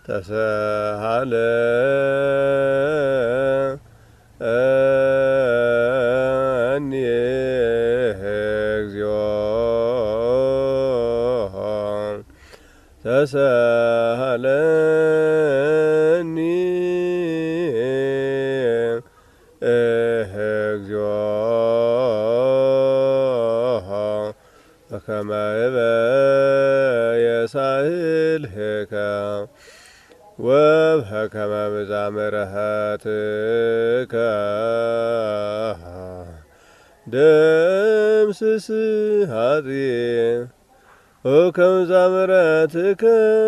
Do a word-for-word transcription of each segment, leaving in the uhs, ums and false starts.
ተሰሃለ እኒ እግዚኦ ተሰሃለኒ እግዚኦ በከመ ይቤየሳህልከ ወበከመ ምሕረትከ ደምስስ ኃጢእ ወበከመ ምሕረትከ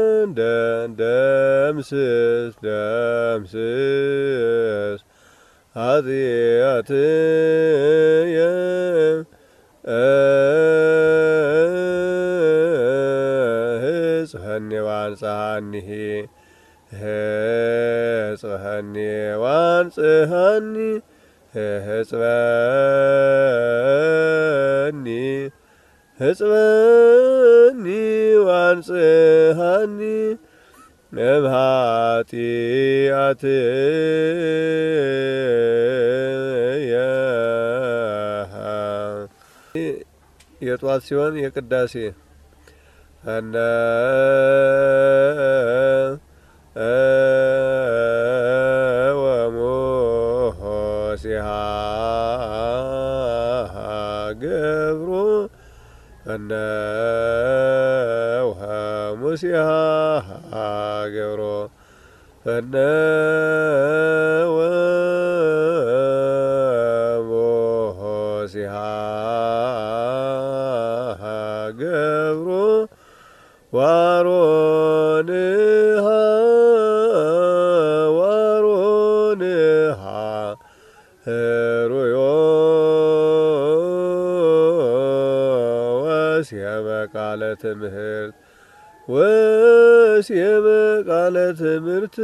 ደምስስ ደምስስ ኃጢአትየ ህጽሐኒ ወአንጽሐኒ ህጽሐኒ ወአንጽሐኒ ህጽበኒ ህጽበኒ ወአንጽሐኒ እምኃጢአትየ የጧት ሲሆን የቅዳሴ አነ ወሙሲሃ ገብሮ አነ ወሙሲሃ ገብሮ አነ ወሙሲሃ ገብሮ ዋሮንሃ ዋሮንሃ ህሩዮ ወሴመ ቃለ ትምህርት ወሴመ ቃለ ትምህርት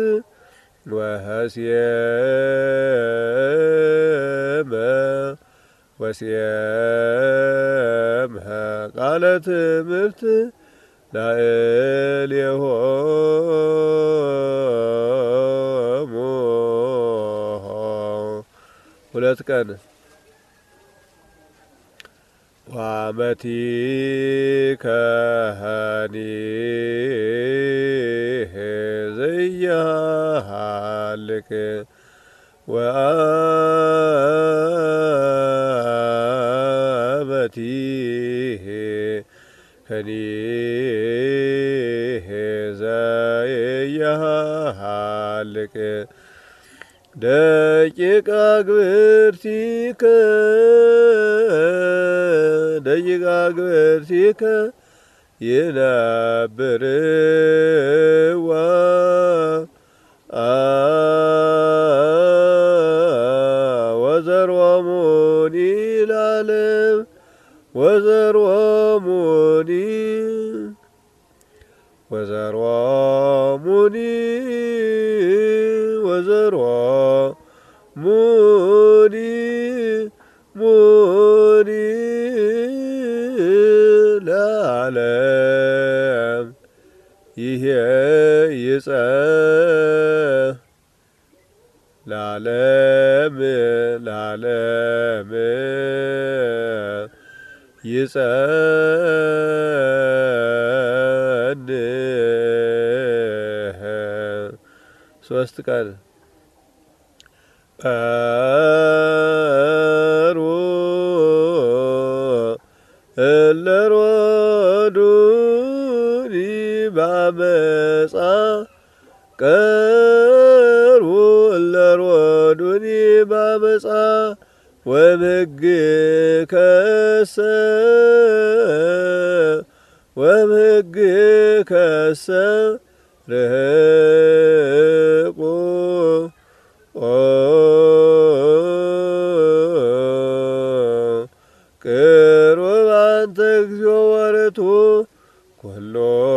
ወሴመ ወሴመ ቃለ ትምህርት ላዕሌሆሙ ሁለት ቀን ዋመቲ ከሃኒ ዘያሃልክ ወአመቲ ከኒሄ ዘያሃልክ ደቂቃ ግብርቲከ ደቂቃ ግብርቲከ ይነብርዋ ወዘሮሙኒ ለዓለም ወዘሮሙኒ ወዘሮሙኒ ወዘሮሙኒ ሙኒ ለዓለም ይሄ ይጸ ለዓለም ለዓለም ይጸንህ ሶስት ቀን ሩ እለሮዱኒ ባመፃ ቀሩ እለሮዱኒ ባመፃ ወምሕግ ከሰ ወምሕግ ከሰ ርሕቁ ቅሩብ አንተ እግዚኦ ወርቱ ኩሎ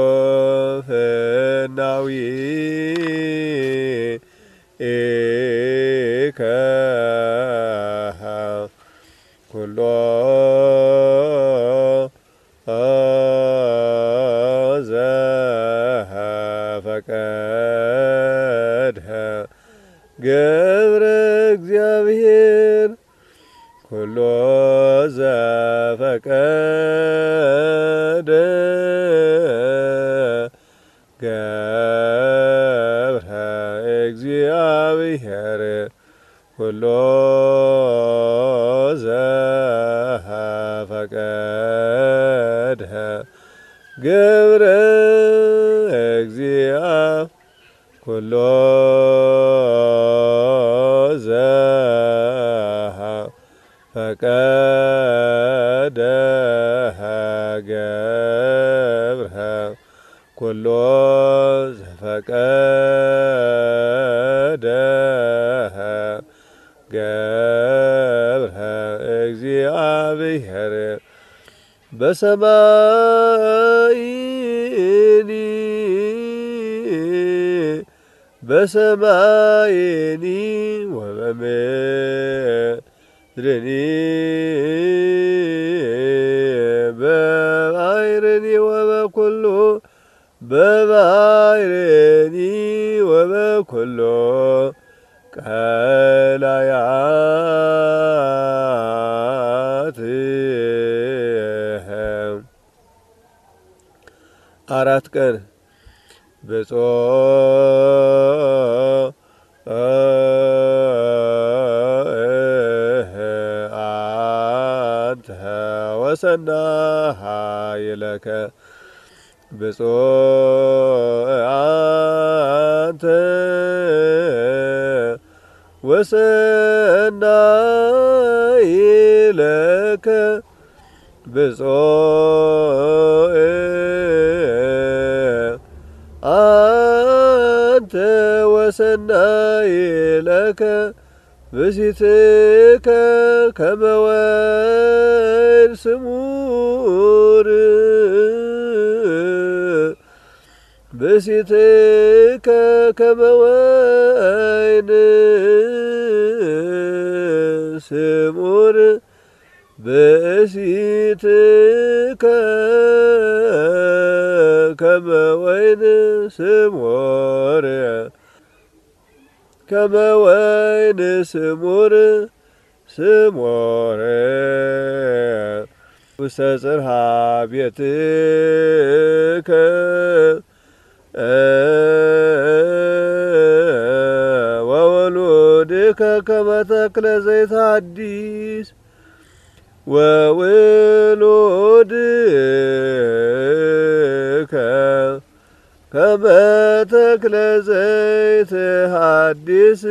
ፍናዊ ኢከ ኩሎ ዘፈቀ ገብረ እግዚአብሔር ኩሎ ዘፈቀደ ገብረ እግዚአብሔር ኩሎ ዘፈቀደ ገብረ እግዚአብሔር ኩሎ ዘፈቀደ ገብረ ኩሎ ዘፈቀደ ገብረ እግዚአብሔር በሰማይኒ በሰማይኒ ወበምድርኒ በባሕርኒ ወበኩሉ በባሕርኒ ወበኩሉ ቀላያት አራት ቀን ብፁዕ አንተ ወሰናይለከ ብፁዕ አንተ ወሰናይለከ ብፁዕ አንተ ወሰናይለከ ብእሲትከ ከመ ወይን ስሙር ብእሲትከ ከመ ወይን ስሙር ብእሲትከ ከመ ወይን ስሙር ከመ ወይን ስሙር ስሙር ውስተ ጽርሐ ቤትከ ወወሉድከ ከመ ተክለ ዘይት ሐዲስ ወውሉድከ ከመ ተክለ ዘይት ሐዲስ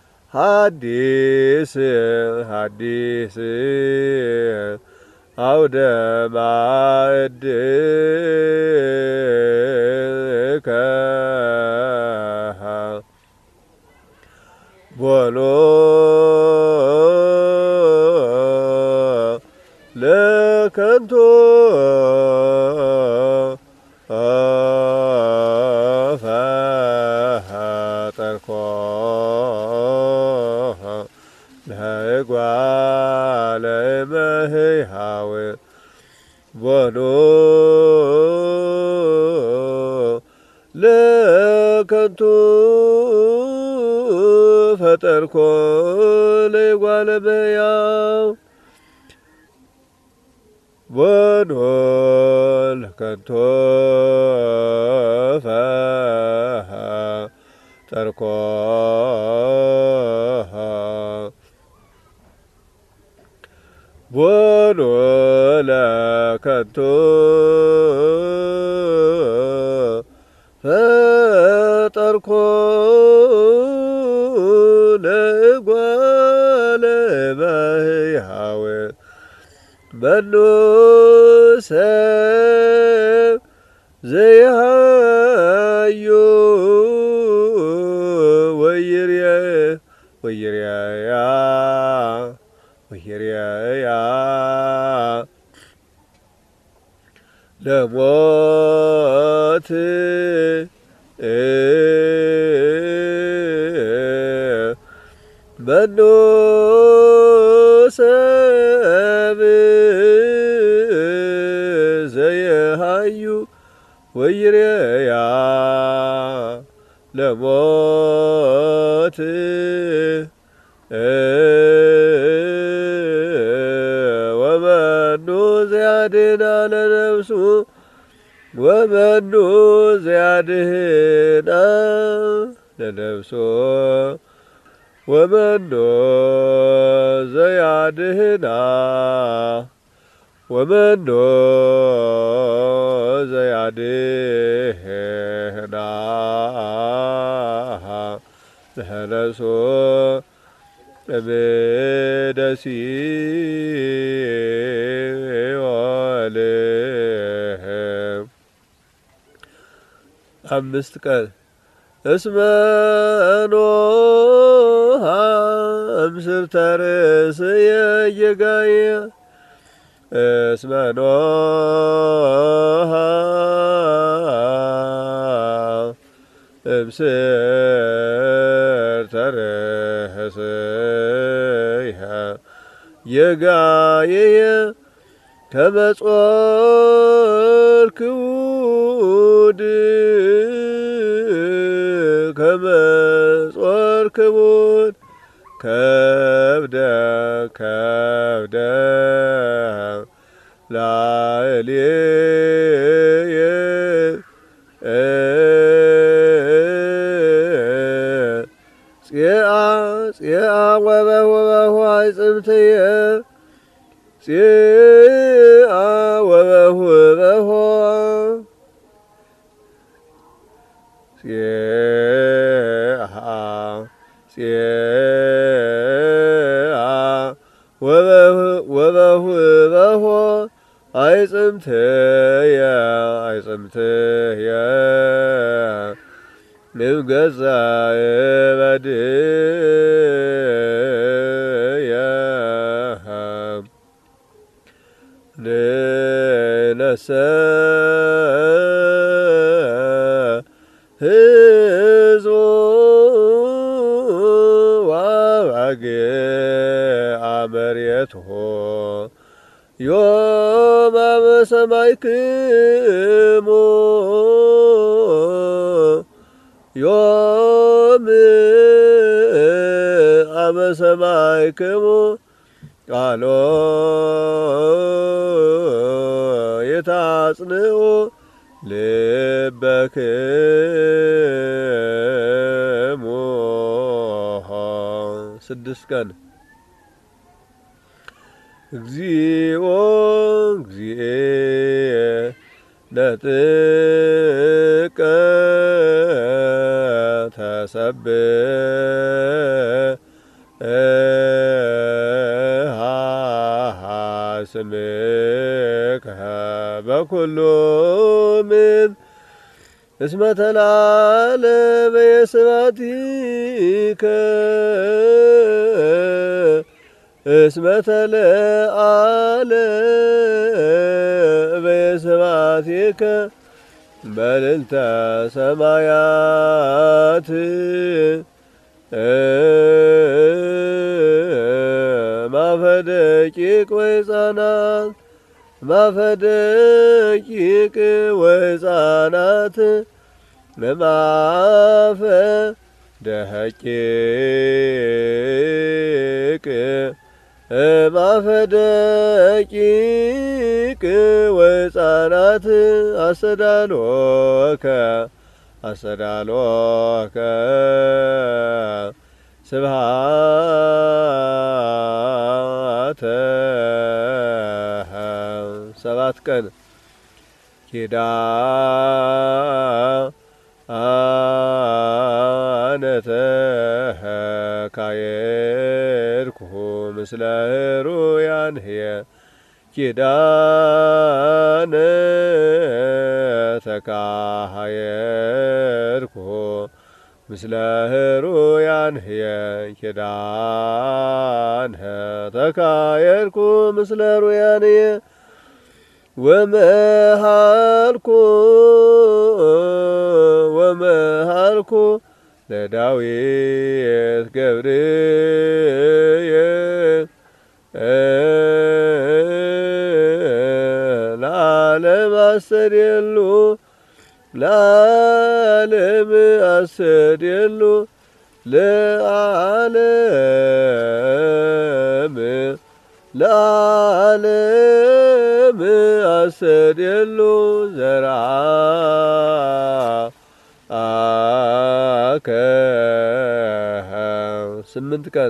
ሐዲስ ሐዲስ አውደ ማዕድከ ቦሎ ለከንቶ ፈጠርኮ ለእጓለ እመሕያው ቦሎ ለከንቱ ፈጠርኮ ለእጓለ እመሕያው ቦሎ ለከንቱ ፈጠርኮ ቦሎ ለከንቱ ፈጠርኮ ለእጓለ እመሕያው መኑ ሰብ ዘይሃዩ ወይርያ ወይርያ ወይርያ ለሞት መኑ ሰብ ዘይሃዩ ወይርያ ለሞት ሞት ወመኑ ዘያድኅና ለነፍሱ ወመኑ ዘያድኅና ለነፍሱ ወመኑ ዘያድኅና ወመኑ ዘያድኅና ለነፍሱ እምእደ ሲኦል። አምስት ቀን እስመ ኖኃ እምስርተ ርእስየ ጌጋየ እስመ ኖኃ እምስርተ ርእስየ ጌጋየ ከመ ጾር ክቡድ ከመ ጾር ክቡድ ከብደ ከብደ ላዕሌየ ጽአ ጽአ ወበሁ ወበሁ አዕጽምትየ ጽአ ወበሁ ወበሁ ጽአ ጽአ ወበሁ ወበሁ ወበሁ አዕጽምትየ አዕጽምትየ እምገጸ እበድየ ንነሰ ሕዝቡ ወአባግዓ መሬትሁ ዮም አመ ሰማዕክሙ ዮም አመ ሰማዕክሙ ቃሎ የታጽንዑ ልበክሙ። ስድስት ቀን እግዚኦ እግዚእ ነጥቀ ተሰብሐ ስምከ በኩሉ ምድር እስመ ተለዓለመ የስብሐቲከ እስመ ተለዓለመ የስብሐቲከ መልዕልተ ሰማያት ማፈ ደቂቅ ወሕፃናት ማፈ ደቂቅ ወሕፃናት ማፈ ደቂቅ ማፈ ደቂቅ ወሕፃናት አሰዳሎከ አሰዳሎከ ስብሐተ ሰባት ቀን ኪዳነ ተካየድኩ ምስለ ሕሩያን ህየ ኪዳነ ተካየድኩ ምስለ ሕሩያን ህየ ኪዳነ ተካየድኩ ምስለ ሕሩያን ህየ ወመሃልኩ ወመሃልኩ ለዳዊት ገብርየ ለዓለም አስተድየሉ ለዓለም አሰድየሉ ለዓለም ለዓለም አሰድየሉ ዘርአከ ስምንት ቀን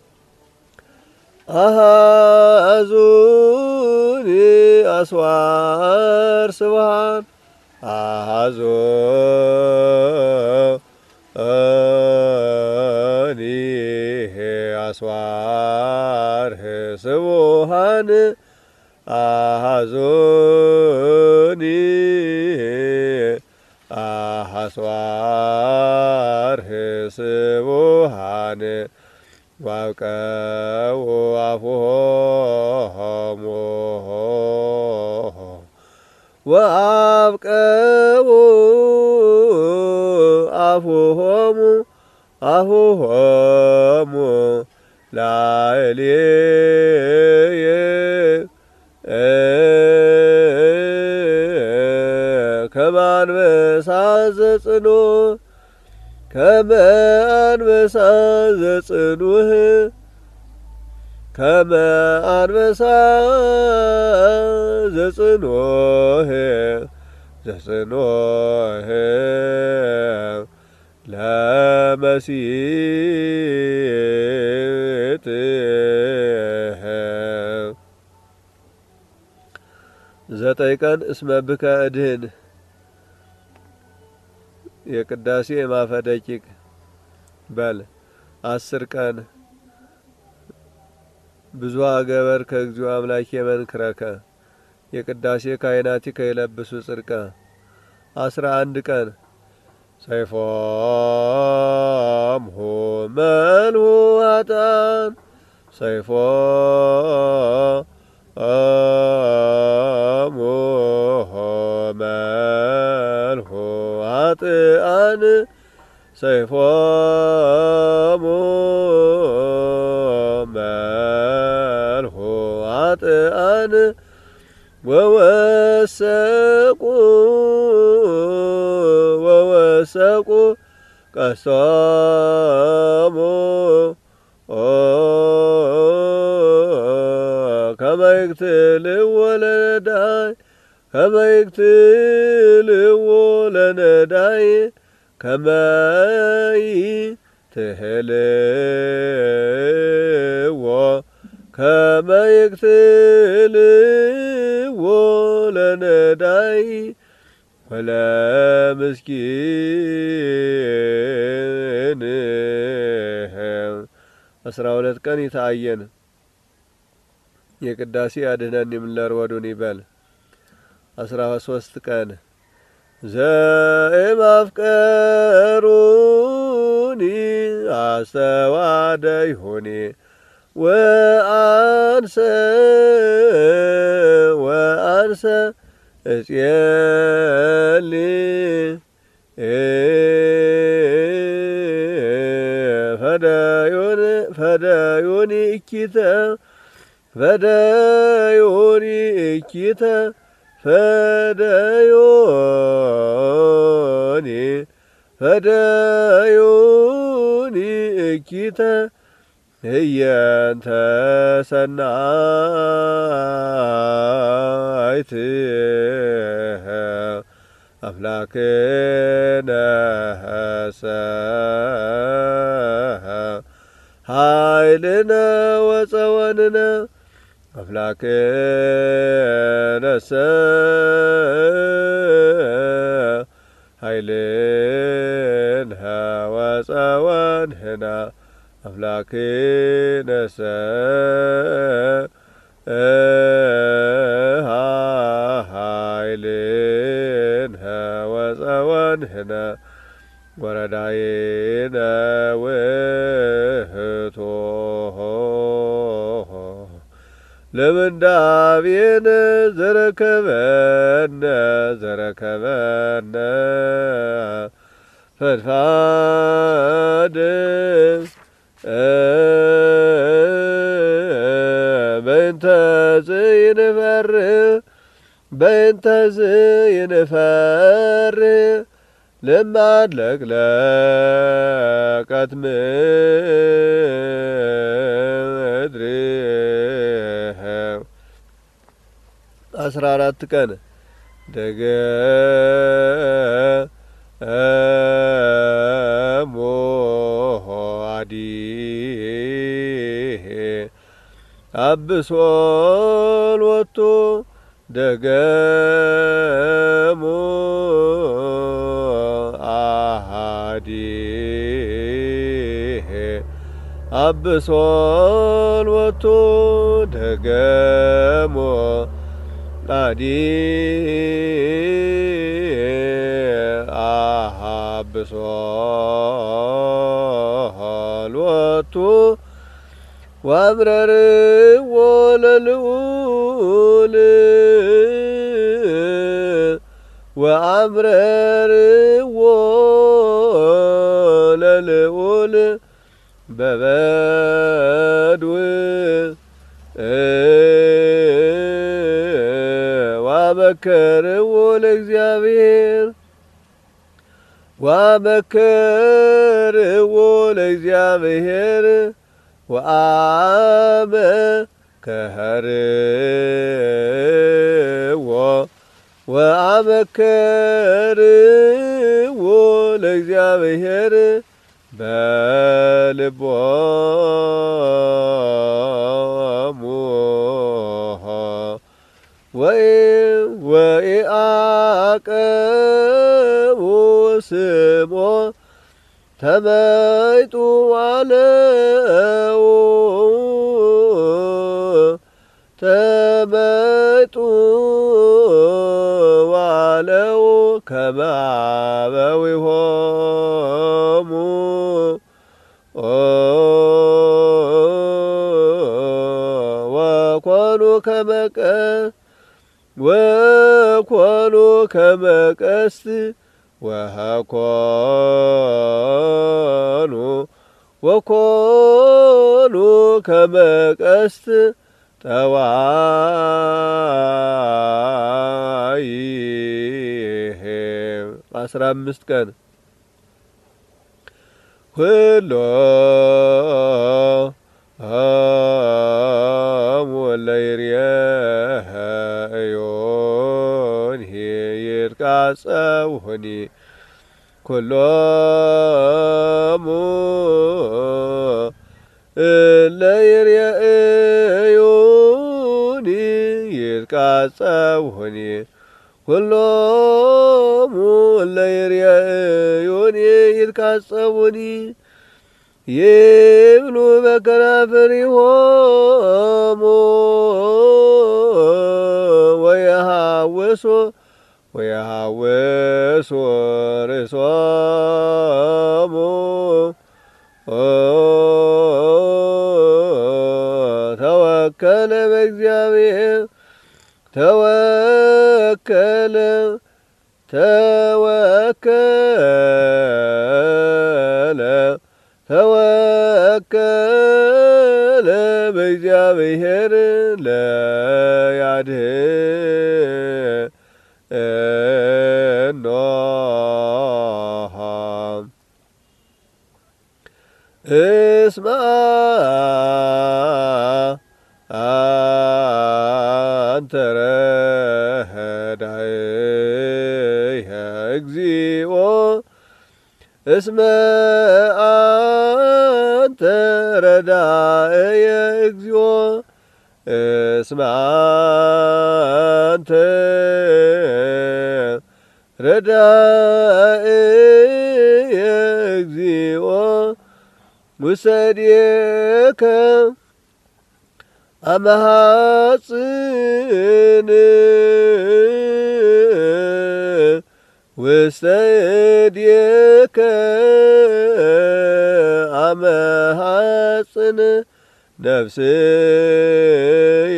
አሃዙኒ አስዋር ስብሃን አሃዞኒ አስዋር ስብሃን አሃዞኒ አሃስዋር ስብሃን ዋብቀው አፉሆሙ ወአብቀው አፉሆሙ አፉሆሙ ላዕሌየ ከመ አንበሳ ዘጽኑ ከመ አንበሳ ዘጽኑህ ከመ አንበሳ ዘጽኑህ ዘጽኑህ ለመሲትህ ዘጠኝ ቀን እስመ ብከ እድህን የቅዳሴ ማፈ ደቂቅ በል አስር ቀን ብዙ አገበር ከእግዚኦ አምላኬ መንክረከ የቅዳሴ ካህናቲከ ይለብሱ ጽድቀ አስራ አንድ ቀን ሰይፎሙ መልሁ ኃጥአን ሰይፎሙ መልሁ ኃጥአን ሰይፎሙ መልሁ ኃጥአን ወወሰቁ ወወሰቁ ቀስቶሙ ከመ ይቅትልዎ ለነዳይ ከመ ይቅትልዎ ለነዳይ ከመ ይትህልዎ ከመ ይቅትልዎ ለነዳይ ወለምስኪን አስራ ሁለት ቀን ይታየን የቅዳሴ አድኅነኒ እምእለ ርወዱኒ በል አስራ ሶስት ቀን ዘእምአፍቀሩኒ አስተዋደይሁኒ ወአንሰ ወአንሰ እፄሊ ፈዳዮን ፈዳዮኒ እኪተ ፈዳዮኒ እኪተ ፈዳዮኒ ፈዳዮኒ እኪተ ህየንተ ሰናይት አምላክነ ኃይልነ ወፀወንነ አምላክነሰ ኃይልነ ወፀወንህነ አምላክነሰ ኃይልነ ወፀወንህነ ወረዳይነ ውህቶ ለምንዳቤነ ዘረከበነ ዘረከበነ ፈድፋድ በእንተ ዘይንፈርህ በእንተዝ ይንፈር ለማድለቅለቀት ምድር አስራ አራት ቀን ደገሞ አዲ አብሶል ወቶ ደገሞ አሃዲ አብሶል ወቶ ደገሞ አዲ አሃብሶል ወቶ ወአምረር ወለልዑል ወአምረር ወለልዑል በበድው ወአመከርዎ ለእግዚአብሔር ወአመከርዎ ለእግዚአብሔር ወአመከርዎ ወአመከርዎ ለእግዚአብሔር በልቦሙ ወኢአቀቡ ስሞ ተመይጡ አለው ተመይጡ አለው ከመ አበዊሆሙ ወኮኑ ከመ ወኮኑ ከመ ቀስት ወኮኑ ወኮኑ ከመ ቀስት ጠዋይህ አስራ አምስት ቀን ሁሎሙ ለይርየእዮን ይትቃጸውኒ ኩሎሙ ለይርየእዮን ይትቃጸውኒ ኩሎሙ ለይርየእዮን ይትቃጸውኒ ይብሉ በከናፍሪሆሙ ወየሐውሱ ወየሐውሱ ርእሶሙ ተወከለ በእግዚአብሔር ተወከለ ተወከለ ተወከለ በእግዚአብሔር ለያድኅኖ እስመ አንተ ረዳኢየ እግዚኦ እስመ አንተ ረዳኢየ እግዚኦ እስመ አንተ ረዳኢየ እግዚኦ ውሰድየከ አመ ሐጽን ውስተ እዴከ አመ ሐጽን ነፍስየ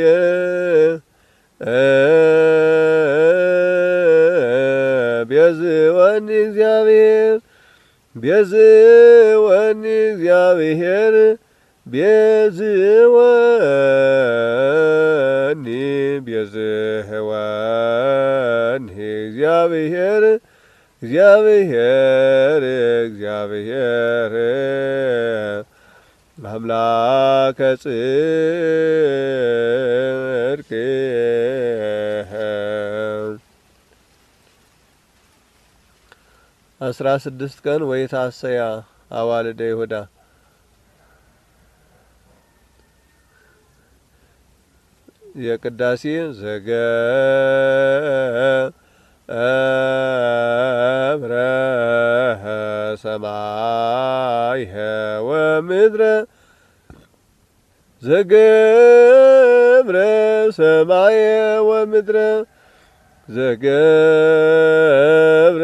ቤዝወኒ እግዚአብሔር ቤዝወኒ እግዚአብሔር ቤዝወኒ ቤዝወኒ እግዚአብሔር እግዚአብሔር እግዚአብሔር አምላከ ጽድቅ አስራ ስድስት ቀን ወይታሰያ አዋልደ ይሁዳ የቅዳሴ ዘገብረ ሰማየ ወምድረ ዘገብረ ሰማየ ወምድረ ዘገብረ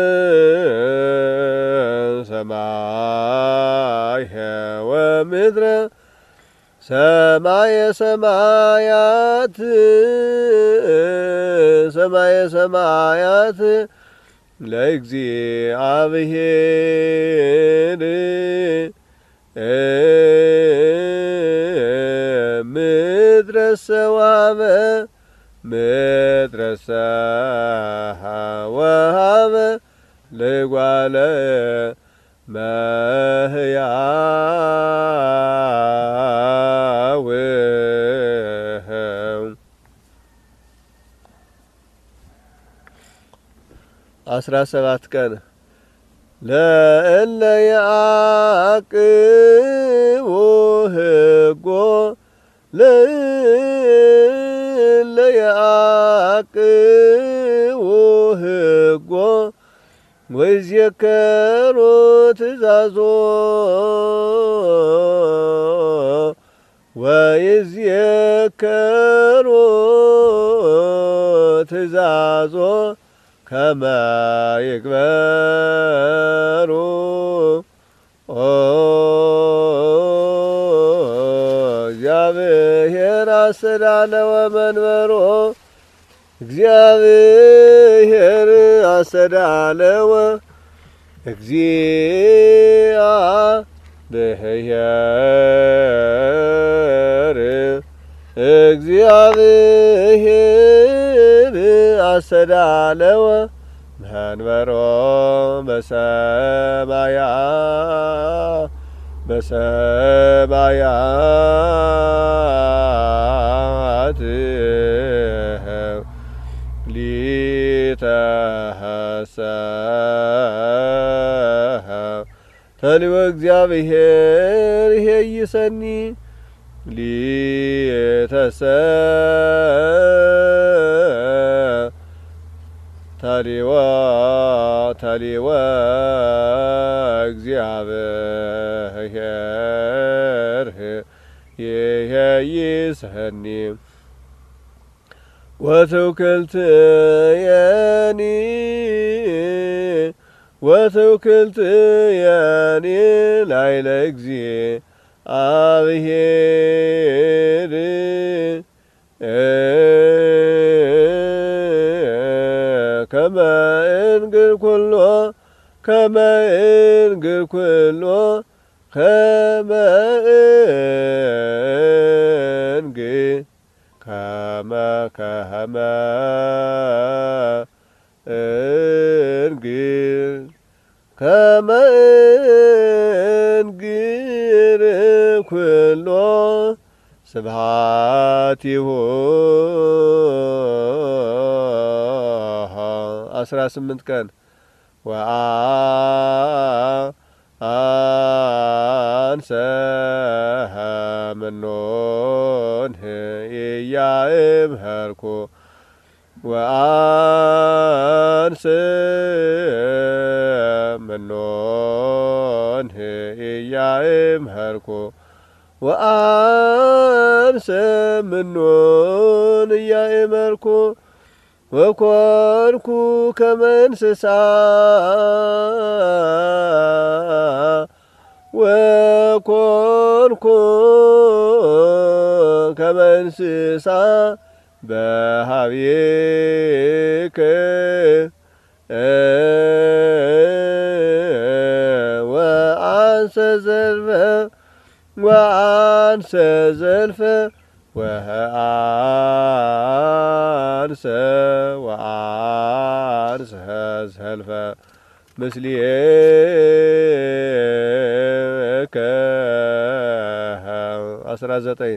ሰማየ ወምድረ ሰማየ ሰማያት ሰማየ ሰማያት ለእግዚአብሔር ምድረሰ ወሀበ ምድረሰ ወሀበ ለጓለ መህያው አስራ ሰባት ቀን ለእለ ያዕቅቡ ሕጎ ለእለ ያዕቅቡ ሕጎ ወይዝየከሩ ትእዛዞ ወይዝየከሩ ትእዛዞ ከመ ይግበሩ እግዚአብሔር አሰዳለ ወመንበሮ እግዚአብሔር አሰዳለወ እግዚአብሔር እግዚአብሔር አሰዳለወ መንበሮ በሰማያ በሰማያት ሊተሐሰብ ተልወ እግዚአብሔር ይሄይሰኒ ሊተሐሰብ ተልወ ተልወ እግዚአብሔር ይሄይሰኒ ወትውክልትየኒ ወትውክልትየኒ ላዕለ እግዚአብሔር ከመ እንግር ኩሎ ከመ እንግር ኩሎ ከመ እንግር ከመ ከመ እንግር ከመ እንግር ኩሎ ስብሐቲሁ አስራ ስምንት ቀን ወአንሰ ምኖን ኢያእምኀርኩ ወአንሰ ምኖን ኢያእምኀርኩ ወአንሰ ምኖን ኢያእምኀርኩ ወኮንኩ ከመ እንስሳ ወኮንኩ ከመ እንስሳ በኀቤከ ወአንሰ ዘልፈ ወአንሰ ዘልፈ ወአንሰ ወአንሰ ዘልፈ ምስሌከ አስራ ዘጠኝ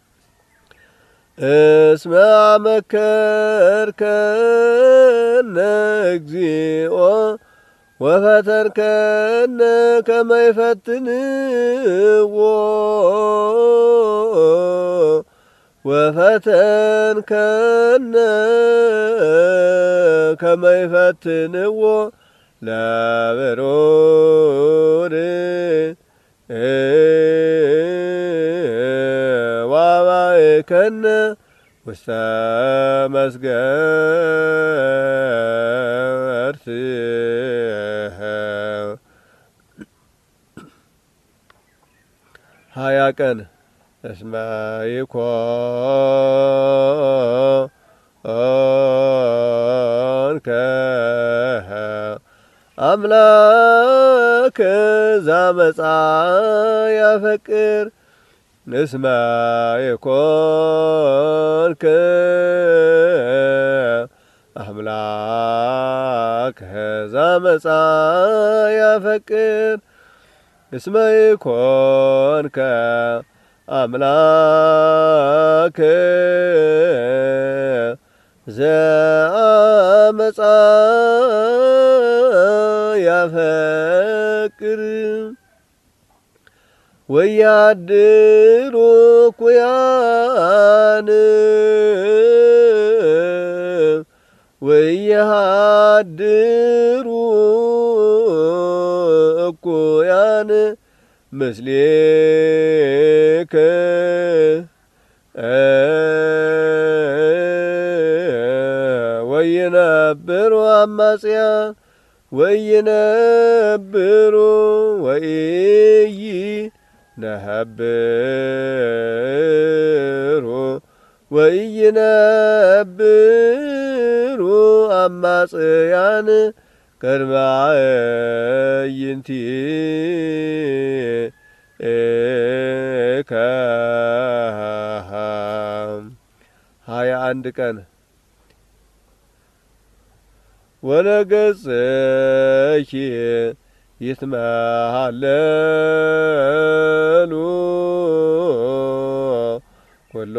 እስመ አመከርከነ እግዚኦ ወፈተርከነ ከመ ይፈትንዎ ወፈተንከነ ከመ ይፈትንዎ ለብሩር ዋባእከነ ውስተ መስገርት ሀያ ቀን እስመ ይኮንከ አምላክ ዘአመፃ ያፈቅር እስመ ይኮንከ አምላክ ዘአመፃ ያፈቅር እስመ ይኮንከ አምላክ ዘአመፃ ያፈቅር ወያድሩ ኩያን ወያድሩ እኩያን ምስሌከ ወይነብሩ አማጽያን ወይነብሩ ወኢይ ነሀብሩ ወኢይነብሩ አማጽያን ቅድመ አዕይንቲከ ሀያ አንድ ቀን ወለገጽኪ ይትመሃለሉ ኩሎ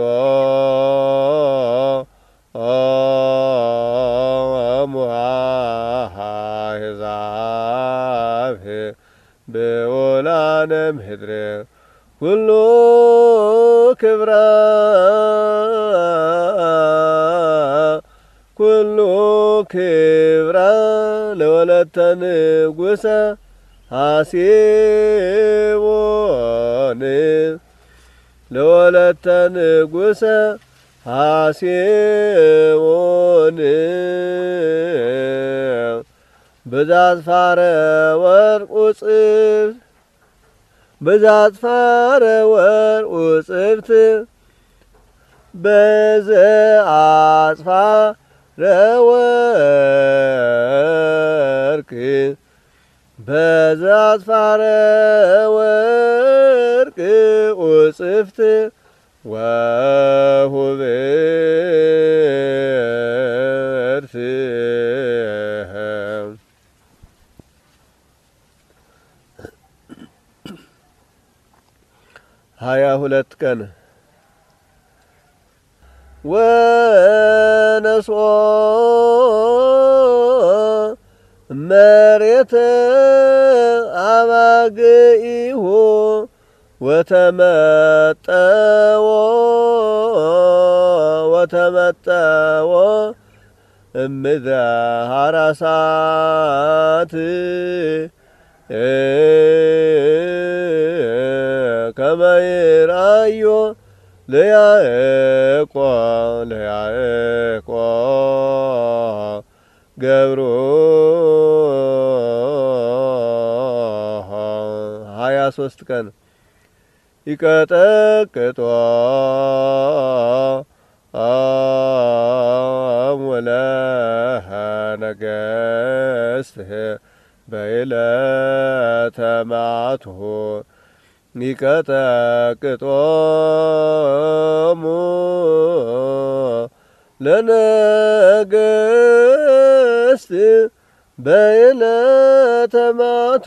አሕዛብ በወላነ ምድር ኩሉ ክብራ ኩሉ ክብራ ለወለተ ንጉሠ ሐሴቦን ለወለተ ንጉሠ ሐሴቦን ብዛት ፋረ ወርቅ ውጽብት ብዛት ፋረ ወርቅ ውጽብት በዘአጽፋረ ወርቅ በዘአጽፋረ ወርቅ ውጽብት ወሁብርት ሀያ ሁለት ቀን ወነሶ መሬተ አባግኢሁ ወተመጠዎ ወተመጠዎ እምድረ ሀራሳት ከመ ይርአዮ ለያዕቆብ ለያዕቆብ ገብሮ ሀያ ሶስት ቀን ይቀጠቅጦ ወለሀ ነገሥት በዕለተ መዓትሁ ይቀጠቅጦሙ ለነገሥት በዕለተ ማቱ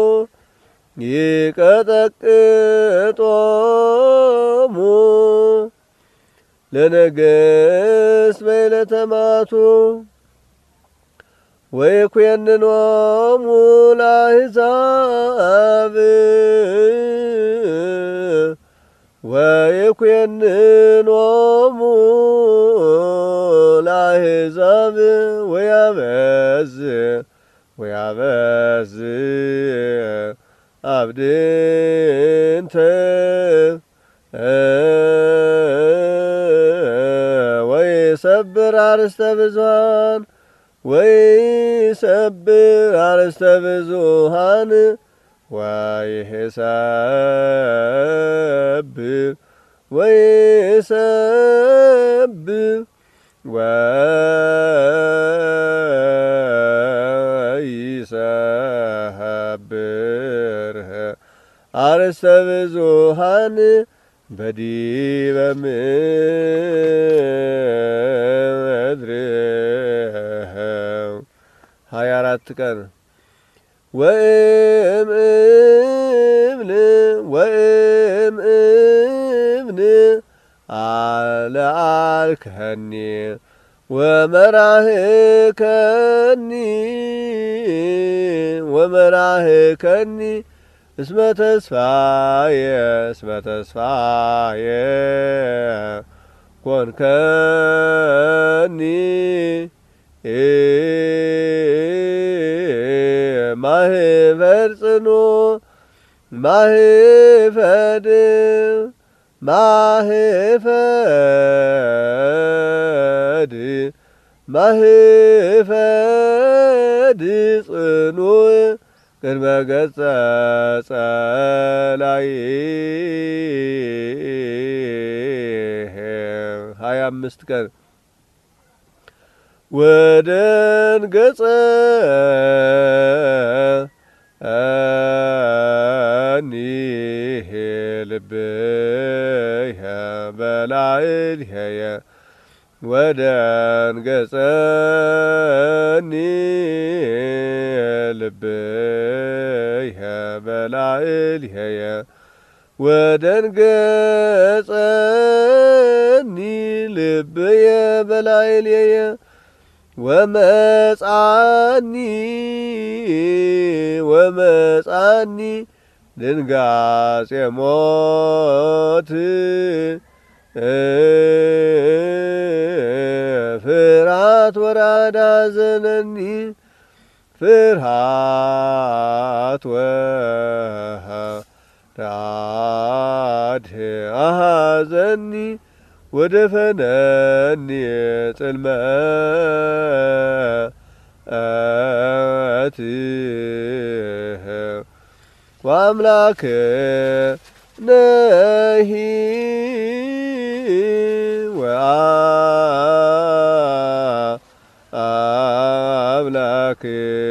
ይቀጠቅጦሙ ለነገሥት በዕለተ ማቱ ወይኩነኖሙ ለአሕዛብ ወይኩነኖሙ ለአሕዛብ ወያበዝሕ ወያበዝሕ አብድንተ ወይሰብር አርእስተ ብዙኃን ወይሰብር አርእስተ ብዙኃን ወይሰብር ወይሰብር ወይሰብር አርእስተ ብዙኃን በዲበ ምድር ሀያ አራት ቀን ወእምእብን ወእምእብን አለአልከኒ ወመራህከኒ ወመራህከኒ እስመ ተስፋየ እስመ ተስፋየ ኮንከኒ ማህፈር ጽኑ ማህፈድ ማህፈድ ማህፈድ ጽኑ ቅድመ ገጸ ጸላይ ሀያ አምስት ቀን ወደንገጸ እኒህ ልብየ በላዕልየ ወደንገጸኒ ልብየ በላዕልየ ወደንገጸኒ ልብየ በላዕልየ ወመጻኒ ወመጻኒ ድንጋጼ ሞት ፍርሃት ወራዳ ዘነኒ ፍርሃት ወራድ አሐዘኒ ወደፈነኒ ጽልመት ወአምላክ ነሂ ወአምላክ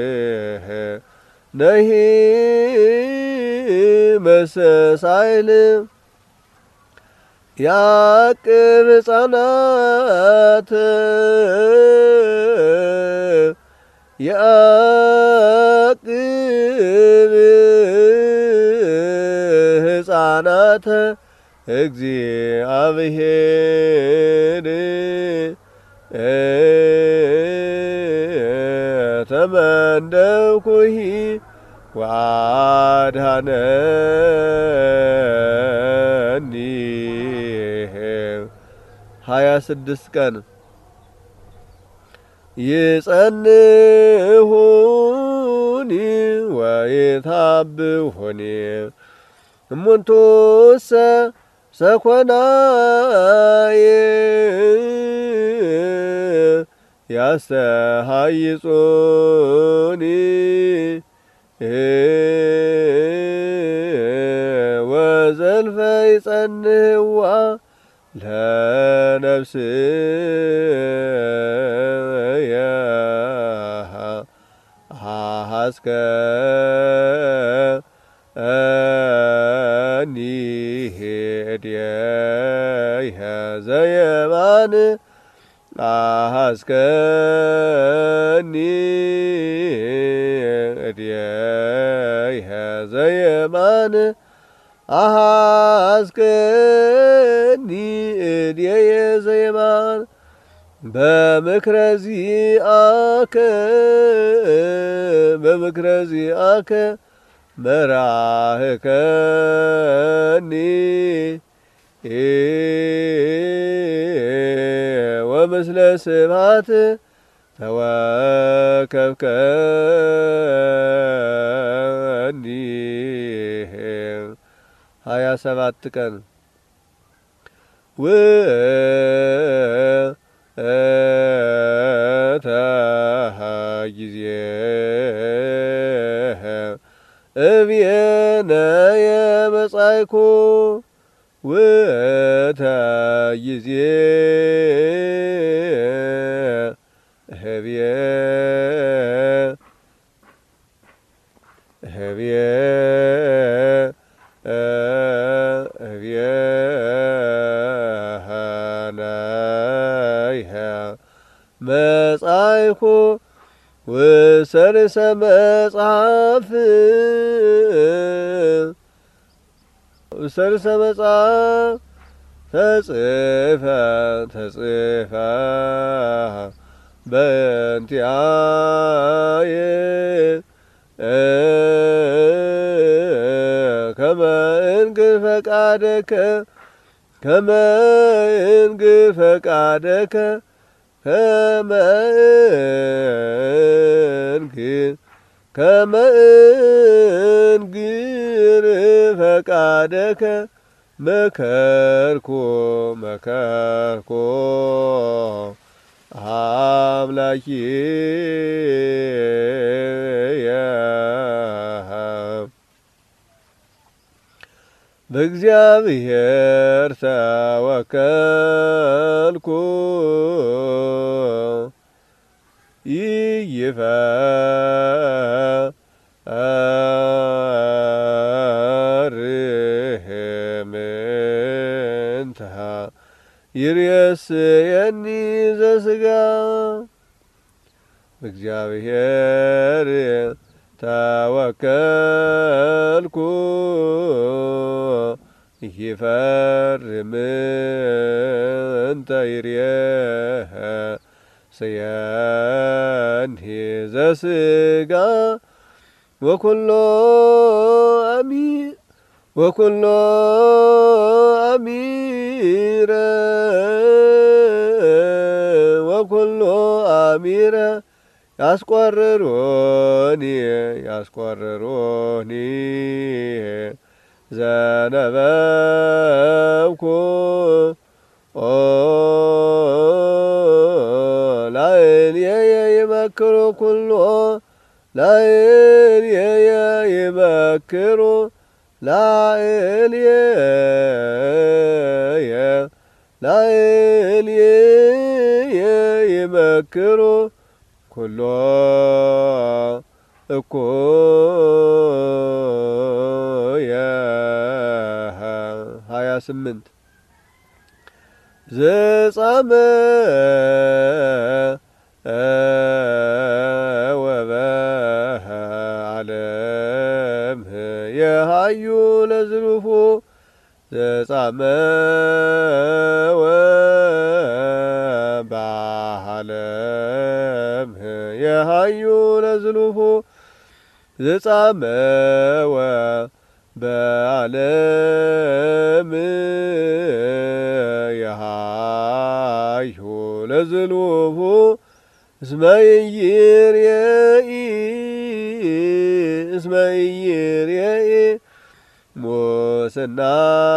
ነሂ መሰሳይል ያቅብ ሕፃናት ያቅብ ሕፃናት እግዚአብሔር ተመንደውኩሂ ወአድኀነኒ ሀያ ስድስት ቀን ይጸንሁኒ ወይታብሁኒ እሙንቱሰ ሰኮናየ ያስተሃይጹኒ ወዘልፈ ይጸንህዋ ለነፍስየ ሐስከኒ አሐስከኒ እድየ ዘየማን አሐስከኒ እድየ ዘየማን በምክረ ዚአከ በምክረ ዚአከ መራህከኒ ወምስለ ስብሐት ተወከፍከኒ ሀያ ሰባት ቀን ወእተሃ ጊዜ እብየነየ መጻእኩ ወእተ ጊዜ ህብየ ህብየ ህብየ ሃናይሃ መጻእኩ ወሰልሰ መጽሐፍ ወሰልሰ መጽሐፍ ተጽፈ ተጽፈ በእንቲአየ ከመ እንግር ፈቃደከ ከመ እንግር ፈቃደከ ከመ እንግር ከመ እንግር ፈቃደከ መከርኩ መከርኩ አምላኪየ በእግዚአብሔር ተወከልኩ ይፈርህም እንተሃ ይርየስየኒ ዘሥጋ በእግዚአብሔር ተወከልኩ ይፈርህም እንተ ይርየስየኒ ዘሥጋ ወኩሎ አሚ ወኩሎ አሚረ ወኩሎ አሚረ ያስቆርሮኒ ያስቆርሮኒ ዘነበብኩ ላዕሌየ ይመክሩ ኩሎ ላዕሌየ ይመክሩ ላዕሌየ ላዕሌየ ይመክሩ ኩሎ እኩየ ሀያ ስምንት ዘጻመ ወበሃ ዓለም የሃዩ ለዝሉፉ ዘጻመ ወበሃ ዓለም የሃዩ ለዝሉፉ ዘጻመ ወበዓለም የሃዩ ለዝሉፉ እስመ ኢይርየኢ እስመ ኢይርየኢ ሙስና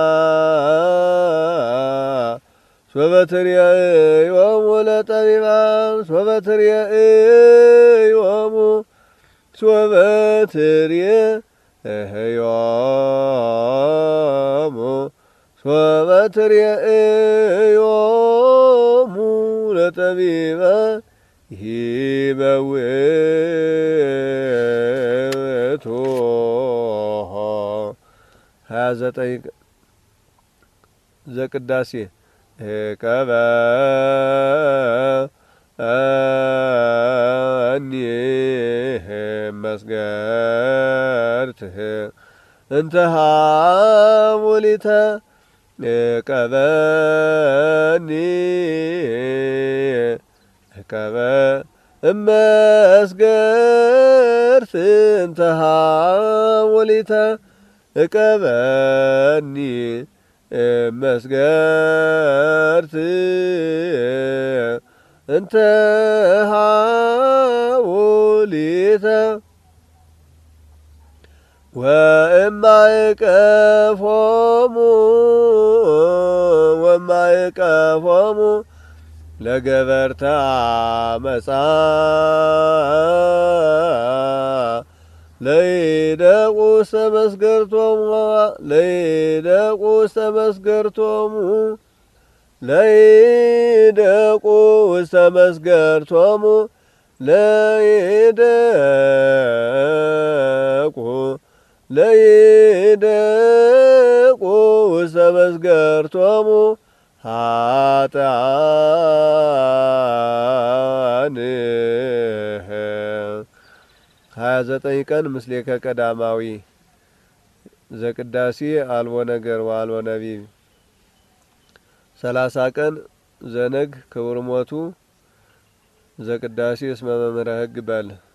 ሶበ ትርእዮሙ ለጠቢባን ሶበ ትርእዮሙ ሶበ ትርእዮሙ ሶበ ትርእዮሙ ለጠቢባን ሂበውእቱ ሀያ ዘጠኝ ዘቅዳሴ እቀበኒ መስገርትህ እንተ ሀሙሊተ እቀበኒ እቀበ እመስገርት እንተ ሀሙሊተ እቀበኒ እመስገርት እንተ ሀሙሊተ ወእማይቀፎሙ ወማይቀፎሙ ለገበርተ አመፃ ለይደቁ ውስተ መስገርቶሙ ለይደቁ ውስተ መስገርቶሙ ለይደቁ ውስተ መስገርቶሙ ለይደቁ ለይደቁ ውስተ መስገርቶሙ ኃጥአን ሀያ ዘጠኝ ቀን ምስሌከ ቀዳማዊ ዘቅዳሴ አልቦ ነገር ወአልቦ ነቢብ ሰላሳ ቀን ዘነግ ክቡር ሞቱ ዘቅዳሴ እስመ መምህረ ሕግ በል